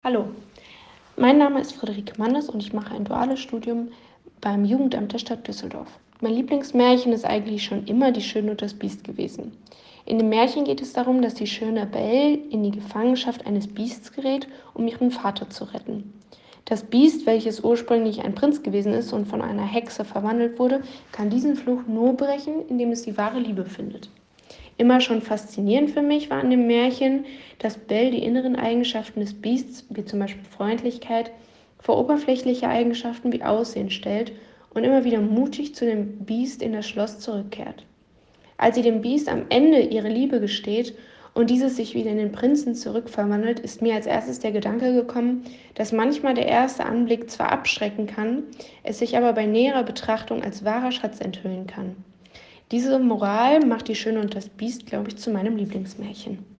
Hallo, mein Name ist Friederike Mannes und ich mache ein duales Studium beim Jugendamt der Stadt Düsseldorf. Mein Lieblingsmärchen ist eigentlich schon immer Die Schöne und das Biest gewesen. In dem Märchen geht es darum, dass die schöne Belle in die Gefangenschaft eines Biests gerät, um ihren Vater zu retten. Das Biest, welches ursprünglich ein Prinz gewesen ist und von einer Hexe verwandelt wurde, kann diesen Fluch nur brechen, indem es die wahre Liebe findet. Immer schon faszinierend für mich war an dem Märchen, dass Belle die inneren Eigenschaften des Biests, wie zum Beispiel Freundlichkeit, vor oberflächliche Eigenschaften wie Aussehen stellt und immer wieder mutig zu dem Biest in das Schloss zurückkehrt. Als sie dem Biest am Ende ihre Liebe gesteht und dieses sich wieder in den Prinzen zurückverwandelt, ist mir als erstes der Gedanke gekommen, dass manchmal der erste Anblick zwar abschrecken kann, es sich aber bei näherer Betrachtung als wahrer Schatz enthüllen kann. Diese Moral macht Die Schöne und das Biest, glaube ich, zu meinem Lieblingsmärchen.